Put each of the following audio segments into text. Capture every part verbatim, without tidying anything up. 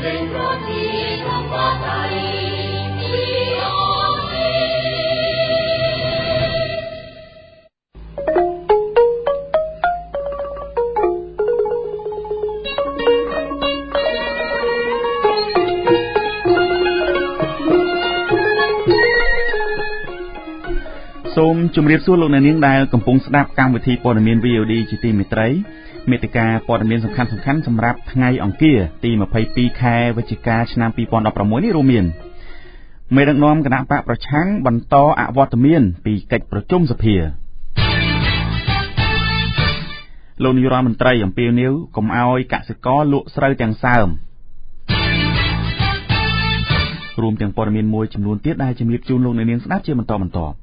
សូមជម្រាបសួរលោកអ្នកនាងដែលកំពុងស្ដាប់កម្មវិធីព័ត៌មាន វី អូ ឌី ជាទីមេត្រីមេតិការព័ត៌មានសំខាន់ៗសម្រាប់ថ្ងៃអង្គារទីម្ភៃពីរខែវិច្ឆិកាឆ្នាំពីរពាន់ដប់ប្រាំមួយនេះរួមមានមេដឹកនាំគណៈបកប្រឆាំងបន្តអវត្តមានពីកិច្ចប្រជុំសភាលោកនាយរដ្ឋមន្ត្រីអំពាវនាវកុំឲ្យកសិករលក់ស្រូវទាំងសើមរួមទាំងព័ត៌មានមួយចំនួនទៀតដែលជំរាបជូនលោកអ្នកនាងស្ដាប់ជាបន្តបន្ទាប់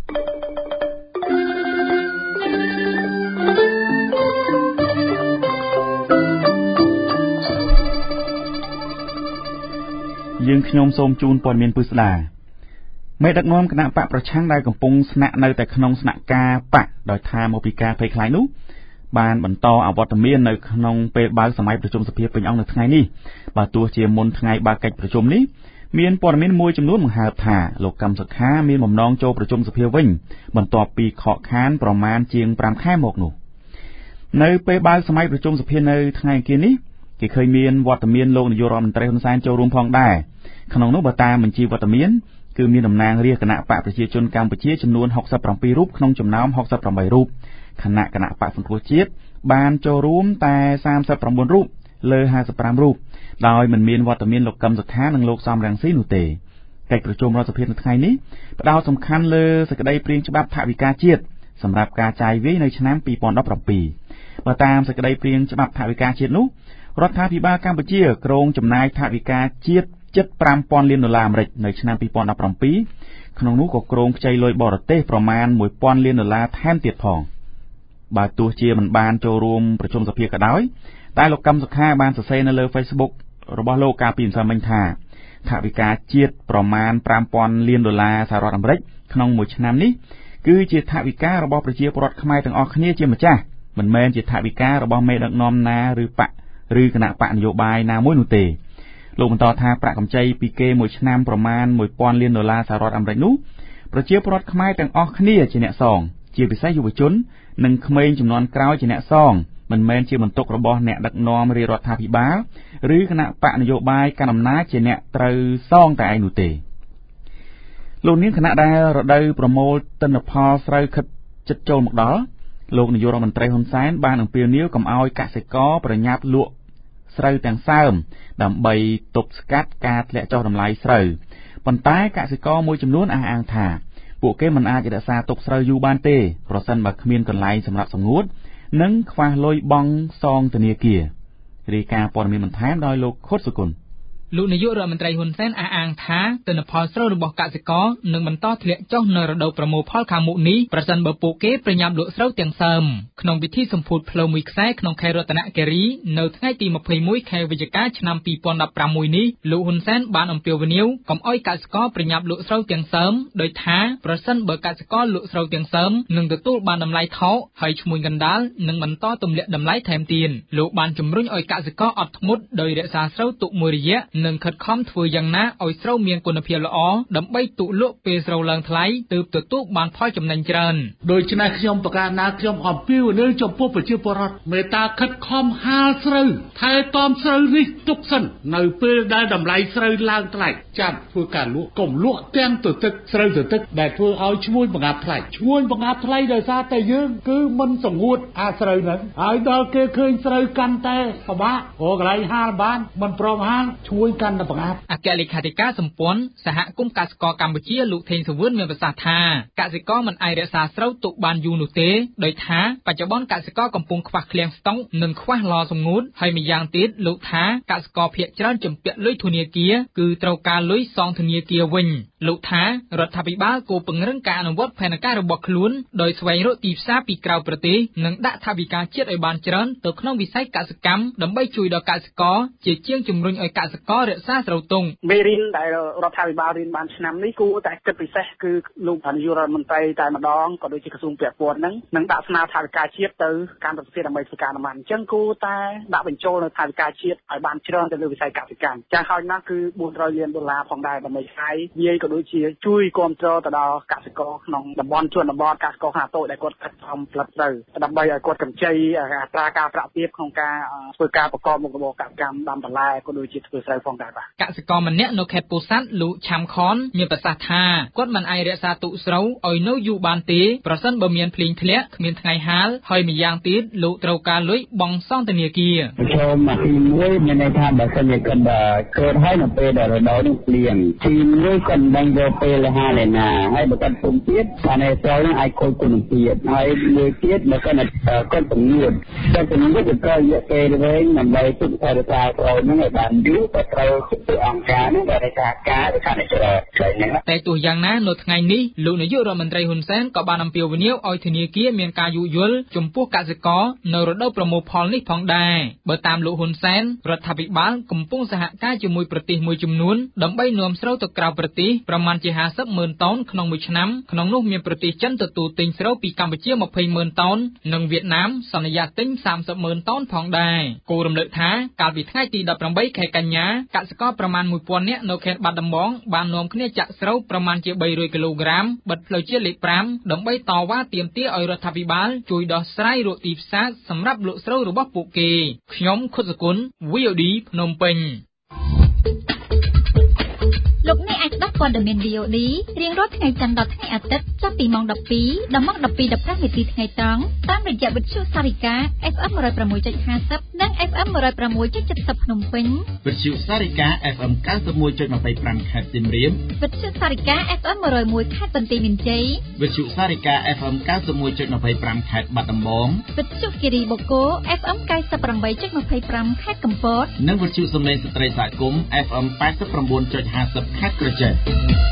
យើងខ្ញុំសូមជូនព័ត៌មានពិស្ដាមេដឹកនាំគណៈបកប្រឆាំងដែលកំពុងស្នាក់នៅតែក្នុងស្នាក់ការបកដោយថាមកពីការភ័យខ្លាចនោះបានបន្តអវត្តមាននៅក្នុងពេលបើកសម័យប្រជុំសភាពេញអង្គនៅថ្ងៃនេះបើទោះជាមុនថ្ងៃបើកកិច្ចប្រជុំនេះមានព័ត៌មានមួយចំនួនបង្ហើបថាលោកកឹមសុខាមានបំណងចូលប្រជុំសភាវិញបន្ទាប់ពីខកខានប្រមាណជាងប្រាំខែមកនោះនៅពេលបើកសម័យប្រជុំសភានៅថ្ងៃអង្គារនេះគេឃើញមានវត្តមានលោកនាយករដ្ឋមន្ត្រីហ៊ុនសែនចូលរួមផងដែរក្នុងនោះបើតាមបញ្ជីវត្តមានគឺមានតំណាងរាស្ត្រគណៈបកប្រជាជនកម្ពុជាចំនួនហុកសិបប្រាំពីររូបក្នុងចំណោមហុកសិបប្រាំបីរូបគណៈគណៈបកសង្គ្រោះជាតិបានចូលរួមតែសាមសិបប្រាំបួនរូបលើហាសិបប្រាំរូបដោយមិនមានវត្តមានលោកកឹមសុខានិងលោកសំរងស៊ីនោះទេកិច្ចប្រជុំរដ្ឋសភានៅថ្ងៃនេះផ្ដោតសំខាន់លើសេចក្តីព្រាងច្បាប់ថវិកាជាតិសម្រាប់ការចាយវាយនៅឆ្នាំពីរពាន់ដប់ប្រាំពីរបើតាមសេចក្តីព្រាងច្បាប់ថវិកាជាតិនោះរដ្ឋាភិបាលកម្ពុជាគ្រោងចំណាយថវិកាជាតិជិតប្រាំពាន់លានដុល្លារអាមេរិកនៅឆ្នាំពីរពាន់ដប់ប្រាំពីរក្នុងនោះក៏គ្រោងខ្ចីលុយបរទេសប្រមាណមួយពាន់លានដុល្លារថែមទៀតផងបើទោះជាមិនបានចូលរួមប្រជុំសភាក៏ដោយតែលោកកឹមសុខាបានសរសេរនៅលើ Facebook របស់លោកកាលពីម្សិលមិញថាថវិកាជាតិប្រមាណប្រាំពាន់លានដុល្លារសហរដ្ឋអាមេរិកក្នុងមួយឆ្នាំនេះគឺជាថវិការបស់ប្រជាពលរដ្ឋខ្មែរទាំងអស់គ្នាជាម្ចាស់មិនមែនជាថវិការបស់មេដឹកនាំណាឬបកឬគណៈបកនយោបាយណាមួយនោះទេលោកបន្តថាប្រាក់កម្ចីពីគេមួយឆ្នាំប្រមាណមួយពាន់លានដុល្លារសហរដ្ឋអាមេរិកនោះប្រជាពលរដ្ឋខ្មែរទាំងអស់គ្នាជាអ្នកសងជាពិសេសយុវជននិងក្មេងជំនាន់ក្រោយជាអ្នកសងមិនមែនជាបន្ទុករបស់អ្នកដឹកនាំរាជរដ្ឋាភិបាលឬគណៈបកនយោបាយកាន់អំណាចជាអ្នកត្រូវសងតែឯងនោះទេលោកនាងគណៈដែលរដូវប្រមូលទិន្នផលស្រូវខិតជិតចូលមកដល់លោកនាយករដ្ឋមន្ត្រីហ៊ុនសែនបានអំពាវនាវកុំឲ្យកសិករប្រញាប់លក់ស្រូវទាំងសើមដើម្បីទប់ស្កាត់ការធ្លាក់ចុះតម្លៃស្រូវប៉ុន្តែកសិករមួយចំនួនអះអាងថាពួកគេមិនអាចរក្សាទុកស្រូវយូរបានទេប្រសិនបើគ្មានកន្លែងសម្រាប់សម្ងួតនិងខ្វះលុយបង់សងធនាគាររាយការណ៍ព័ត៌មានបន្ថែមដោយលោកខុតសុគន្ធលោកនាយករដ្ឋមន្ត្រីហ៊ុនសែនអះអាងថាទិន្នផលស្រូវរបស់កសិករនឹងបន្តធ្លាក់ចុះនៅរដូវប្រមូលផលខាងមុខនេះប្រសិនបើពួកគេប្រញាប់លក់ស្រូវទាំងសើមក្នុងពិធីសម្ពោធផ្លូវមួយខ្សែក្នុងខេត្តរតនគិរីនៅថ្ងៃទីម្ភៃមួយខែវិច្ឆិកាឆ្នាំពីរពាន់ដប់ប្រាំមួយនេះលោកហ៊ុនសែនបានអំពាវនាវកុំឲ្យកសិករប្រញាប់លក់ស្រូវទាំងសើមដោយថាប្រសិនបើកសិករលក់ស្រូវទាំងសើមនឹងទទួលបានតម្លៃថោកហើយឈ្មួញកណ្ដាលនឹងបន្តទម្លាក់តម្លៃថែមទៀតលោកបានជំរុញឲ្យកសិករអត់ធ្មត់ដោយរក្សាស្រូវទុកមួយរយៈនិងខិតខំធ្វើយ៉ាងណាឲ្យស្រូវមានគុណភាពល្អដើម្បីទុកលក់ពេលស្រូវឡើងថ្លៃទើបទទួលបានផលចំណេញច្រើនដូច្នេះខ្ញុំប្រកាសណាខ្ញុំអំពាវនាវចំពោះប្រជាពលរដ្ឋមេត្តាខិតខំហាលស្រូវថែទាំស្រូវនេះទុកសិននៅពេលដែលតម្លៃស្រូវឡើងថ្លៃចាំធ្វើការលក់កុំលក់ទាំងទៅទឹកស្រូវទៅទឹកដែលធ្វើឲ្យឈ្មួញបង្អាប់ថ្លៃឈ្មួញបង្អាប់ថ្លៃដោយសារតែយើងគឺមិនសង្ងួតអាស្រូវហ្នឹងហើយដល់គេឃើញស្រូវកាន់តែពិបាកអូកន្លែងហាលបានមិនព្រមហាលឈ្មួញកាន់តែបង្អាប់អគ្គលេខាធិការសម្ព័ន្ធសហគមន៍កសិករកម្ពុជាលោកថេងសវឿនមានប្រសាសន៍ថាកសិករមិនអាចរក្សាស្រូវទុកបានយូរនោះទេដោយថាបច្ចុប្បន្នកសិករកំពុងខ្វះឃ្លាំងស្តុកនិងខ្វះឡសម្ងួតហើយម្យ៉ាងទៀតលោកថាកសិករភាគច្រើនជំពាក់លុយធនាគារគឺត្រូវការលុយសងធនាគារវិញលោកថារដ្ឋាភិបាលគួរពង្រឹងការអនុវត្តផែនការរបស់ខ្លួនដោយស្វែងរកទីផ្សារពីក្រៅប្រទេសនិងដាក់ថវិកាជាតិឲ្យបានច្រើនទៅក្នុងវិស័យកសិកម្មដើម្បីជួយដល់កសិករជាជាងជំរុញឲ្យកសិកររក្សាស្រូវទុំមេរៀនដែលរដ្ឋាភិបាលរៀនបានឆ្នាំនេះគួរតែគិតពិសេសគឺលោកនាយករដ្ឋមន្ត្រីតែម្ដងក៏ដូចជាក្រសួងពាក់ព័ន្ធហ្នឹងនឹងដាក់ស្នើថវិកាជាតិទៅកម្មរដ្ឋាភិបាលដើម្បីធ្វើការអនុម័តអញ្ចឹងគួរតែដាក់បញ្ចូលនៅថវិកាជាតិឲ្យបានច្រើនទៅលើវិស័យកសិកម្មចាស់ហើយណាស់គឺបួនរយលានដុល្លារផងដែរដើម្បីផ្សាយវាយក៏ដូចជាជួយគ្រប់គ្រងទៅដល់កសិករក្នុងតំបន់ជនបទកសិករខ្នាតតូចដែលគាត់ខិតខំផលិតស្រូវដើម្បីឲ្យគាត់កម្ចីអត្រាការប្រាក់ទាបក្នុងការធ្វើការប្រកបមុខរបរកសិកម្មដាំបន្លែក៏ដូចជាធ្វើស្រូវផងដែរបាទកសិករម្នាក់នៅខេត្តពោធិ៍សាត់លោកឆាំខនមានប្រសាសន៍ថាគាត់មិនអាចរក្សាទុកស្រូវឲ្យនៅយូរបានទេប្រសិនបើមានភ្លៀងធ្លាក់គ្មានថ្ងៃហាលហើយម្យ៉ាងទៀតលោកត្រូវការលុយបង់សន្ទនាគារចូលមកទីមួយមានន័យថាបើសិនជាគាត់កើតហើយនៅពេលដែលរដូវនេះភ្លៀងទីមួយគាត់មិនយកពេលហាលឯណាហើយបើគាត់ពុំទៀតបានតែស្រូវនឹងអាចខូចគុណភាពហើយមួយទៀតបើគាត់គាត់ពងួតគាត់ពងួតទៅត្រូវរយៈពេលវែងដើម្បីទុកថែរក្សាស្រូវនឹងឲ្យបានយូរក៏ត្រូវទៅអង្គការនឹងដែលថាការទៅខាងច្រកហ្នឹងតែទោះយ៉ាងណានៅថ្ងៃនេះលោកនាយករដ្ឋមន្ត្រីហ៊ុនសែនក៏បានអំពាវនាវឲ្យធនាគារមានការយោគយល់ចំពោះកសិករនៅរដូវប្រមូលផលនេះផងដែរបើតាមលោកហ៊ុនសែនរដ្ឋាភិបាលកំពុងសហការជាមួយប្រទេសមួយចំនួនដើម្បីនាំស្រូវទៅក្រៅប្រទេសប្រមាណជាห้าสิบម៉ឺនតោនក្នុងមួយឆ្នាំក្នុងនោះមានប្រទេសចិនទទួលទិញស្រូវពីកម្ពុជាยี่สิบម៉ឺនតោននិងវៀតណាមសន្យាទិញสามสิบម៉ឺនតោនផងដែរគូរំលឹកថាកាលពីថ្ងៃទីeighteenខែកញ្ញាកសិករប្រមាណone thousandនាក់នៅខេត្តបាត់ដំបងបាននាំគ្នាចាក់ស្រូវប្រមាណជាthree hundredគីឡូក្រាមបិទផ្លូវជាតិលេខfiveដើម្បីតវ៉ាទាមទារឲ្យរដ្ឋាភិបាលជួយដោះស្រាយរកទីផ្សារសម្រាប់លក់ស្រូវរបស់ពួកគេខ្ញុំខុតសគុណ វី អូ ឌី ភ្នំពេញលោកអ្នកអាចស្ដាប់ព័ត៌មាន វី អូ ឌី រៀងរាល់ថ្ងៃច័ន្ទដល់ថ្ងៃអាទិត្យចាប់ពីម៉ោងtwelveដល់ម៉ោងtwelve fifteenនាទីថ្ងៃត្រង់តាមរយៈវិទ្យុសារិកា เอฟ เอ็ม one oh six point five zero និង เอฟ เอ็ม one oh six point seven zero ភ្នំពេញវិទ្យុសារិកា เอฟ เอ็ม ninety-one point twenty-five ខេត្តសៀមរាបវិទ្យុសារិកា เอฟ เอ็ม one oh one ខេត្តបន្ទាយមានជ័យវិទ្យុសារិកា เอฟ เอ็มninety-one point twenty-five ខេត្តបាត់ដំបងវិទ្យុគិរីបូកូ เอฟ เอ็มninety-eight point twenty-five ខេត្តកំពតនិងវិទ្យុសំឡេងស្ត្រីសហគមន៍ เอฟ เอ็มeighty-nine point five zero ខេត្តក្រចេះ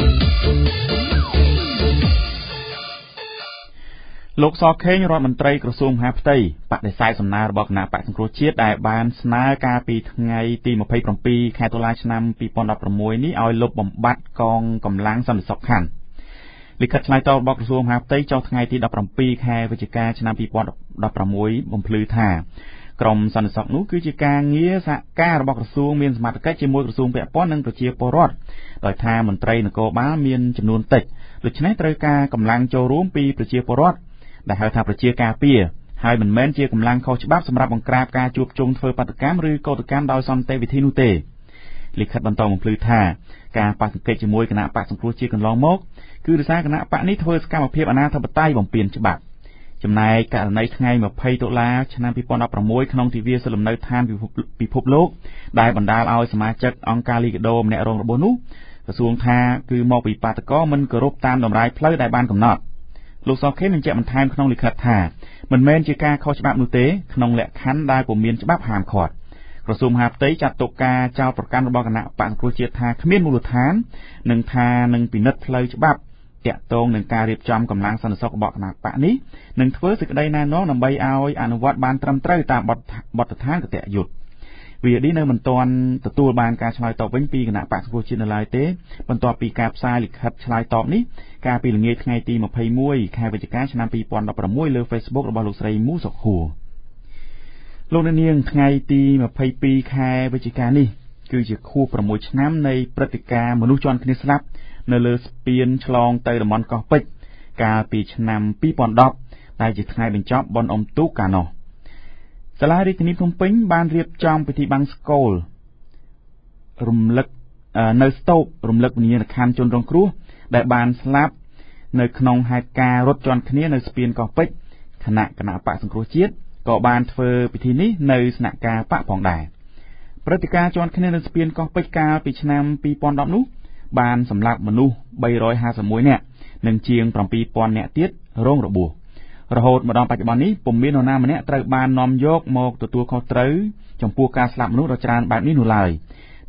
លោកសខេងរដ្ឋមន្ត្រីក្រសួងមហាផ្ទៃបដិសេធសំណើរបស់គណៈបក្សសង្គ្រោះជាតិដែលបានស្នើការពីថ្ងៃទីtwenty-sevenខែតុលាឆ្នាំtwo thousand sixteenនេះឲ្យលុបបំបាត់កងកម្លាំងសន្តិសុខខណ្ឌលិខិតឆ្លើយតបរបស់ក្រសួងមហាផ្ទៃចុះថ្ងៃទីseventeenខែវិច្ឆិកាឆ្នាំtwo thousand sixteenបំភ្លឺថាក្រមសន្តិសុខនោះគឺជាការងារសហការរបស់ក្រសួងមានសមត្ថកិច្ចជាមួយក្រសួងពាក់ព័ន្ធនិងប្រជាពលរដ្ឋដោយថាមន្ត្រីនគរបាលមានចំនួនតិចដូច្នេះត្រូវការកម្លាំងចូលរួមពីប្រជាពលរដ្ឋដែលហៅថាប្រជាការពារហើយមិនមែនជាកម្លាំងខុសច្បាប់សម្រាប់បង្ក្រាបការជួបជុំធ្វើបាតកម្មឬកោតកម្មដោយសន្តិវិធីនោះទេលិខិតបន្តបំភ្លឺថាការប៉ះទង្គិចជាមួយគណៈបក្សសង្គ្រោះជាតិកន្លងមកគឺដោយសារគណៈបកនេះធ្វើសកម្មភាពអនាធិបតេយ្យបំពានច្បាប់ចំណែកករណីថ្ងៃtwentyតុលាឆ្នាំtwo thousand sixteenក្នុងទិវាសិលំនៅឋានពិភពលោកដែលបណ្ដាលឲ្យសមាជិកអង្គការលីកាដូម្នាក់រងរបួសនោះក្រសួងថាគឺមកពីបាតកោមិនគោរពតាមតម្រាយផ្លូវដែលបានកំណត់លោកសខេបញ្ជាក់បន្ថែមក្នុងលិខិតថាមិនមែនជាការខុសច្បាប់នោះទេក្នុងលក្ខខណ្ឌដែលពុំមានច្បាប់ហាមឃាត់ក្រសួងមហាផ្ទៃចាត់ទុកការចោទប្រកាន់របស់គណៈបក្សសង្គ្រោះជាតិថាគ្មានមូលដ្ឋាននិងថានឹងពិនិត្យផ្លូវច្បាប់តាក់ទងនឹងការរៀបចំកម្លាំងសន្តិសុខរបស់គណៈបកនេះនឹងធ្វើសេចក្តីណែនាំដើម្បីឲ្យអនុវត្តបានត្រឹមត្រូវតាមបទដ្ឋានគតិយុត្តវី អូ ឌី នៅមិនទាន់ទទួលបានការឆ្លើយតបវិញពីគណៈបក្សសង្គ្រោះជាតិនៅឡើយទេបន្ទាប់ពីការផ្សាយលិខិតឆ្លើយតបនេះកាលពីល្ងាចថ្ងៃទីtwenty-oneខែវិច្ឆិកាឆ្នាំtwo thousand sixteenលើ Facebook របស់លោកស្រីមូសុខួរលោកនាងថ្ងៃទីtwenty-twoខែវិច្ឆិកានេះគឺជាខួបsixឆ្នាំនៃព្រឹត្តិការណ៍មនុស្សជាន់គ្នាស្លាប់នៅលើស្ពានឆ្លងទៅតំបន់កោះពេជ្រកាលពីឆ្នាំtwo thousand tenដែលជាថ្ងៃបញ្ចប់បុណ្យអុំទូកកាលនោះសាលារាជធានីភ្នំពេញបានរៀបចំពិធីបង្សុកូលរំលឹកនៅស្តុករំលឹកវិញ្ញាណក្ខន្ធជនរងគ្រោះដែលបានស្លាប់នៅក្នុងហេតុការណ៍រត់ជាន់គ្នានៅស្ពានកោះពេជ្រគណៈគណៈបក្សសង្គ្រោះជាតិក៏បានធ្វើពិធីនេះនៅស្នាក់ការបកផងដែរព្រឹត្តិការណ៍ជាន់គ្នានៅស្ពានកោះពេជ្រកាលពីឆ្នាំtwo thousand tenនោះបានសម្លាប់មនុស្សthree hundred fifty-oneនាក់និងជាងseven thousandនាក់ទៀតរងរបួសរហូតមកដល់បច្ចុប្បន្ននេះពុំមាននរណាម្នាក់ត្រូវបាននាំយកមកទទួលខុសត្រូវចំពោះការស្លាប់មនុស្សដ៏ច្រើនបែបនេះនោះឡើយ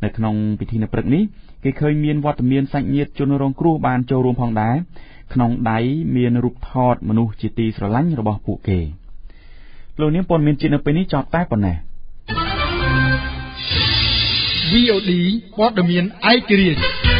នៅក្នុងពិធីនៅព្រឹកនេះគេឃើញមានវត្តមានសាច់ញាតិជនរងគ្រោះបានចូលរួមផងដែរក្នុងដៃមានរូបថតមនុស្សជាទីស្រឡាញ់របស់ពួកគេលោកនាងព័ត៌មានជាតិនៅពេលនេះចប់តែប៉ុណ្ណេះវី អូ ឌី ព័ត៌មានឯករាជ្យ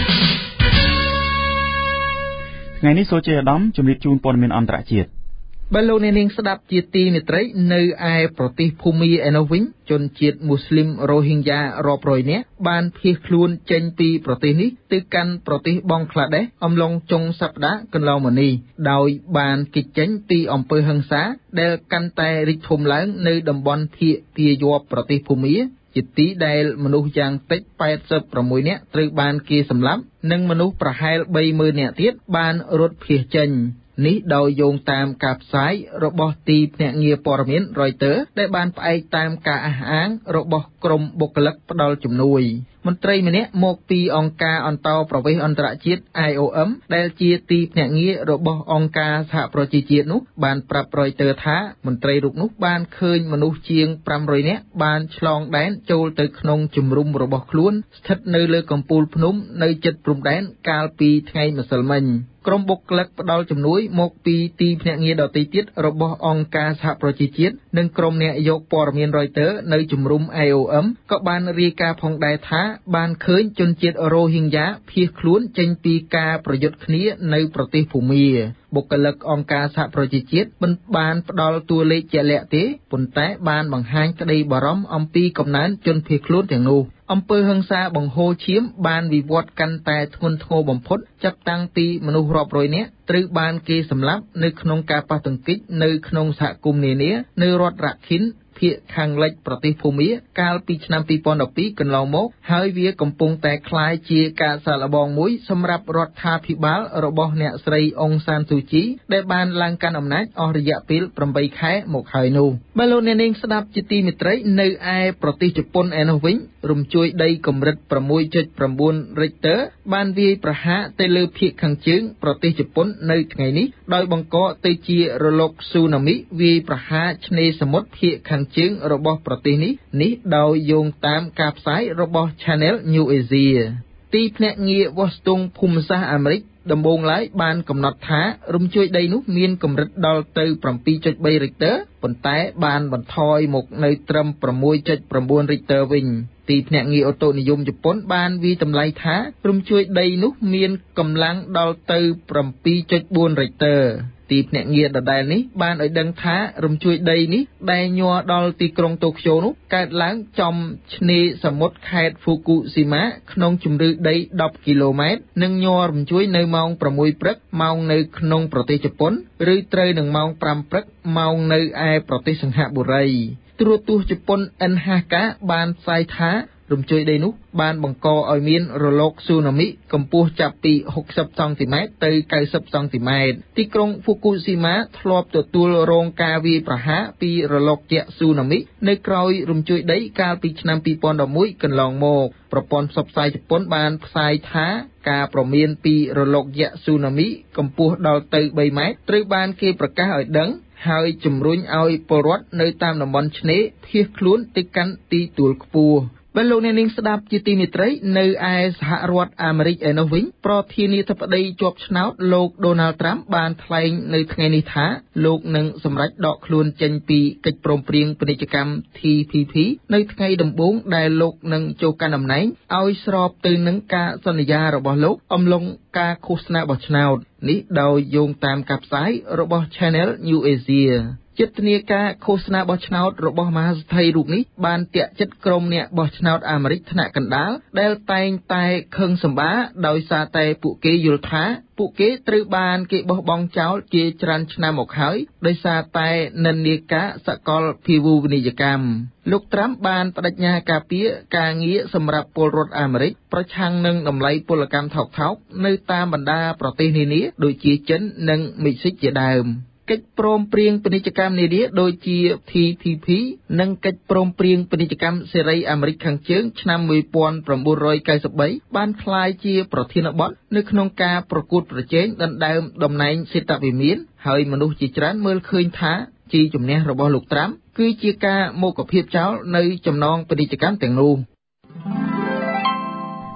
ថ្ងៃនេះសូជាអាដាមជម្រាបជូនព័ត៌មានអន្តរជាតិបើលោកអ្នកនាងស្ដាប់ជាទីមេត្រីនៅឯប្រទេសភូមាឯនោះវិញជនជាតិមូស្លីមរ៉ូហីងយ៉ារាប់រយនាក់បានភៀសខ្លួនចេញពីប្រទេសនេះទៅកាន់ប្រទេសបង់ក្លាដេសអំឡុងចុងសប្តាហ៍កន្លងមកនេះដោយបានគេចចេញពីអំពើហិង្សាដែលកាន់តែរីកធំឡើងនៅតំបន់ភាគពាយ័ព្យប្រទេសភូមាជាទីដែលមនុស្សយ៉ាងតិចแปดสิบหกនាក់ត្រូវបានគេសម្លាប់និងមនុស្សប្រហែលបីម៉ឺននាក់ទៀតបានរត់ភៀសចេញនេះដោយយោងតាមការផ្សាយរបស់ទីភ្នាក់ងារព័ត៌មាន Reuters ដែលបានផ្អែកតាមការអះអាងរបស់ក្រុមបុគ្គលិកផ្ដល់ជំនួយមន្ត្រីម្នាក់មកពីអង្គការអន្តរប្រវេសន៍អន្តរជាតិ I O M ដែលជាទីភ្នាក់ងាររបស់អង្គការសហប្រជាជាតិនោះបានប្រាប់ Reuters ថាមន្ត្រីរូបនោះបានឃើញមនុស្សជាងfive hundredនាក់បានឆ្លងដែនចូលទៅក្នុងជំរំរបស់ខ្លួនស្ថិតនៅលើកំពូលភ្នំនៅជិតព្រំដែនកាលពីថ្ងៃម្សិលមិញក្រុមបុគ្គលិកផ្ដល់ជំនួយមកពីទីភ្នាក់ងារដទៃទៀតរបស់អង្គការសហប្រជាជាតិនិងក្រុមអ្នកយកព័ត៌មាន Reuters នៅជំរំ I O M ក៏បានរាយការណ៍ផងដែរថាបានឃើញជនជាតិរ៉ូហីងយ៉ាភៀសខ្លួនចេញពីការប្រយុទ្ធគ្នានៅប្រទេសភូមាបុគ្គលិកអង្គការសហប្រជាជាតិមិនបានផ្ដល់តួលេខជាក់លាក់ទេប៉ុន្តែបានបង្ហាញក្តីបារម្ភអំពីកំណើនជនភៀសខ្លួនទាំងនោះអំពើហិង្សាបង្ហូរឈាមបានវិវត្តកាន់តែធ្ងន់ធ្ងរបំផុតចាប់តាំងពីមនុស្សរាប់រយនាក់ត្រូវបានគេសម្លាប់នៅក្នុងការប៉ះទង្គិចនៅក្នុងសហគមន៍នានានៅរដ្ឋរ៉ាខិនភាគខាងលិចប្រទេសភូមាកាលពីឆ្នាំtwo thousand twelveកន្លងមកហើយវាកំពុងតែคล้ายជាការសាកល្បងមួយសម្រាប់រដ្ឋាភិបាលរបស់អ្នកស្រីអុងសានស៊ូជីដែលបានឡើងកាន់អំណាចអស់រយៈពេលeightខែមកហើយនោះបើលោកអ្នកនាងស្ដាប់ជាទីមេត្រីនៅឯប្រទេសជប៉ុនឯនោះវិញរំជួយដីកម្រិតsix point nine រិចទ័របានវាយប្រហារទៅលើភាគខាងជើងប្រទេសជប៉ុននៅថ្ងៃនេះដោយបង្កទៅជារលកស៊ូណាមីវាយប្រហារឆ្នេរសមុទ្រភាគខាងជើងរបស់ប្រទេសនេះនេះដោយយោងតាមការផ្សាយរបស់ Channel New Asia ទីភ្នាក់ងារវាស់ស្ទង់ភូមិសាស្ត្រអាមេរិកដំបូងឡើយបានកំណត់ថារំជួយដីនោះមានកម្រិតដល់ទៅseven point three រិចទ័រប៉ុន្តែបានបន្ថយមកនៅត្រឹមsix point nine រិចទ័រវិញទីភ្នាក់ងារអូតូនិយមជប៉ុនបានវាយតម្លៃថារំជួយដីនោះមានកម្លាំងដល់ទៅseven point four រិចទ័រទីភ្នាក់ងារដដែលនេះបានឲ្យដឹងថារំជួយដីនេះដែលញ័រដល់ទីក្រុងតូក្យូនោះកើតឡើងចំឆ្នេរសមុទ្រខេត្តហ្វូគូស៊ីម៉ាក្នុងជម្រៅដីtenគីឡូម៉ែត្រនិងញ័ររំជួយនៅម៉ោងsixព្រឹកម៉ោងនៅក្នុងប្រទេសជប៉ុនឬត្រូវនឹងម៉ោងfiveព្រឹកម៉ោងនៅឯប្រទេសសិង្ហបុរីទូរទស្សន៍ជប៉ុន N H K បានផ្សាយថារំជួយដីនោះបានបង្កឲ្យមានរលកស៊ូណាមីកម្ពស់ចាប់ពីsixtyសង់ទីម៉ែត្រទៅninetyសង់ទីម៉ែត្រទីក្រុងហ្វូគូស៊ីម៉ាធ្លាប់ទទួលរងការវាយប្រហារពីរលកយក្សស៊ូណាមីនៅក្រោយរំជួយដីកាលពីឆ្នាំtwo thousand elevenកន្លងមកប្រព័ន្ធផ្សព្វផ្សាយជប៉ុនបានផ្សាយថាការប្រមានពីរលកយក្សស៊ូណាមីកម្ពស់ដល់ទៅthreeម៉ែត្រត្រូវបានគេប្រកាសឲ្យដឹងហើយជំរុញឲ្យពលរដ្ឋនៅតាមតំបន់ឆ្នេរភៀសខ្លួនទៅកាន់ទីទួលខ្ពស់បើលោកអ្នកនាងស្ដាប់ជាទីមេត្រីនៅឯសហរដ្ឋអាមេរិកឯនោះវិញប្រធានាធិបតីជាប់ឆ្នោតលោក Donald Trump បានថ្លែងនៅថ្ងៃនេះថាលោកនឹងសម្រេចដកខ្លួនចេញពីកិច្ចព្រមព្រៀងពាណិជ្ជកម្ម T P P នៅថ្ងៃដំបូងដែលលោកនឹងចូលកាន់តំណែងឲ្យស្របទៅនឹងការសន្យារបស់លោកអំឡុងការឃោសនាបោះឆ្នោតនេះដោយយោងតាមការផ្សាយរបស់ Channel New Asiaចិត្តនាការឃោសនាបោះឆ្នោតរបស់មហាសេដ្ឋីរូបនេះបានតាក់ចិត្តក្រុមអ្នកបោះឆ្នោតអាមេរិកថ្នាក់កណ្ដាលដែលតែងតែខឹងសម្បាដោយសារតែពួកគេយល់ថាពួកគេត្រូវបានគេបោះបង់ចោលជាច្រើនឆ្នាំមកហើយដោយសារតែនិន្នាការសកលភាវូបនីយកម្មលោកត្រាំបានបដិញ្ញាការពារការងារសម្រាប់ពលរដ្ឋអាមេរិកប្រឆាំងនឹងតម្លៃពលកម្មថោកៗនៅតាមបណ្ដាប្រទេសនានាដូចជាចិននិងមេក្ស៊ីកជាដើមកិច្ចព្រមព្រៀងពាណិជ្ជកម្មនានាដូចជា T P P និងកិច្ចព្រមព្រៀងពាណិជ្ជកម្មសេរីអាមេរិកខាងជើងឆ្នាំnineteen ninety-threeបានក្លាយជាប្រធានបទនៅក្នុងការប្រកួតប្រជែងដណ្ដើមតំណែងសេដ្ឋវិមានហើយមនុស្សជាច្រើនមើលឃើញថាជាជំនះរបស់លោកត្រាំគឺជាការមកភាពចោលនៅចំណងពាណិជ្ជកម្មទាំងនោះ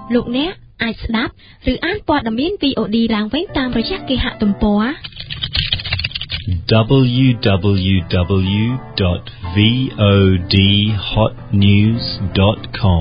លោកអ្នកអាចស្ដាប់ឬអានព័ត៌មាន វី អូ ឌី ឡើងវិញតាមរយៈគេហទំព័រ double-u double-u double-u dot v o d hot news dot com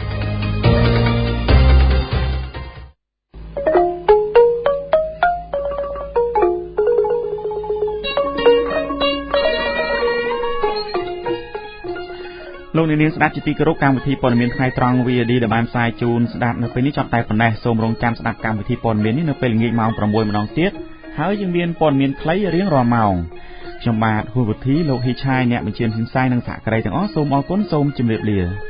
លោកអ្នកនាងស្ដាប់ជាទីគោរពកម្មវិធីព័ត៌មានថ្ងៃត្រង់ វី អូ ឌី ដែលបានផ្សាយជូនស្ដាប់នៅពេលនេះចប់តែប៉ុណ្ណេះសូមរងចាំស្ដាប់កម្មវិធីព័ត៌មាននេះនៅពេលល្ងាចម៉ោង ប្រាំមួយ ម្ដងទៀតហើយយើងមានព័ត៌មានខ្លីរៀងរាល់ម៉ោងខ្ញុំបាទហួរវុធីលោកហ៊ីឆាយអ្នកបញ្ជាផ្សាយនិងសហការីទាំងអស់សូមអរគុណសូមជម្រាបលា